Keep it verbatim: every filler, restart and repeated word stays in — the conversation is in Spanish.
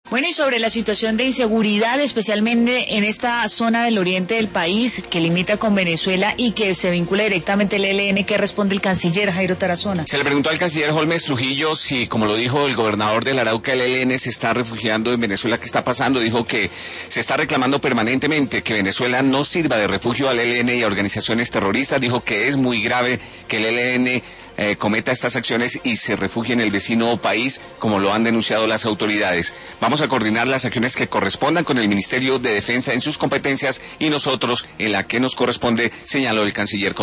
Bueno, y sobre la situación de inseguridad, especialmente en esta zona del oriente del país, que limita con Venezuela y que se vincula directamente al E L N, ¿qué responde el canciller Jairo Tarazona? Se le preguntó al canciller Holmes Trujillo si, como lo dijo el gobernador del Arauca, el E L N se está refugiando en Venezuela. ¿Qué está pasando? Dijo que se está reclamando permanentemente que Venezuela no sirva de refugio al E L N y a organizaciones terroristas. Dijo que es muy grave que el E L N Eh, cometa estas acciones y se refugie en el vecino país, como lo han denunciado las autoridades. Vamos a coordinar las acciones que correspondan con el Ministerio de Defensa en sus competencias y nosotros en la que nos corresponde, señaló el canciller.